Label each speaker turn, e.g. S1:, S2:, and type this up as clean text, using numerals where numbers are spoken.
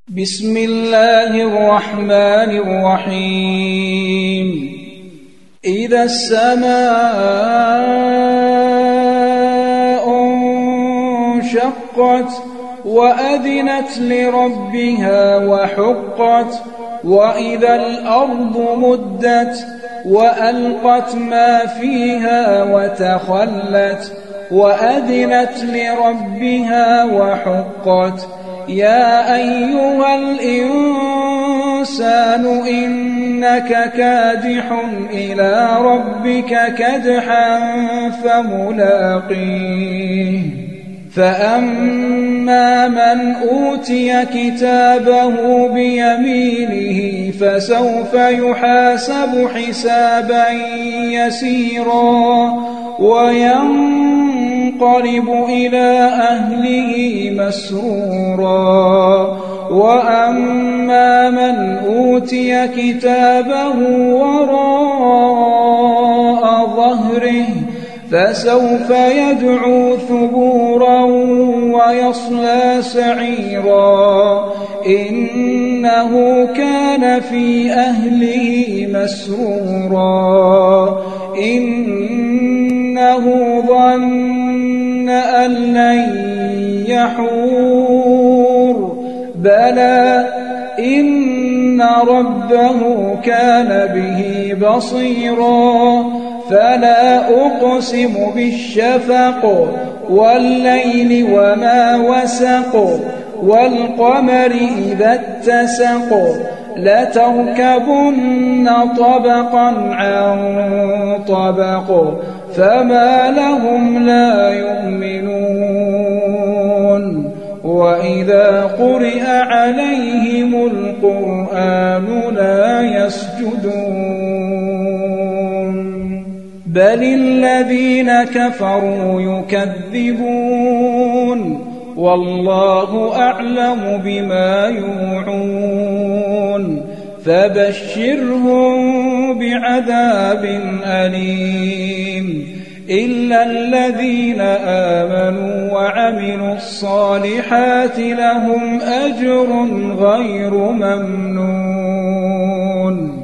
S1: بسم الله الرحمن الرحيم إذا السماء انشقت وأذنت لربها وحقت وإذا الأرض مدت وألقت ما فيها وتخلت وأذنت لربها وحقت يا أيها الإنسان إنك كادح إلى ربك كدحا فملاقيه فأما من أوتي كتابه بيمينه فسوف يحاسب حسابا يسيرا وينقلب إلى أهله مسرورا وأما من أوتي كتابه وراء ظهره فسوف يدعو ثبورا ويصلى سعيرا إنه كان في أهله مسرورا إنه ظن أن لن يحور بلى إن ربه كان به بصيرا فلا أقسم بالشفق والليل وما وسق والقمر إذا اتسق لتركبن طبقا عن طبق فما لهم لا يؤمنون وإذا قرئ عليهم القرآن لا يسجدون بل الذين كفروا يكذبون والله أعلم بما يوعون فبشرهم بعذاب أليم إلا الذين آمنوا وعملوا الصالحات لهم أجر غير ممنون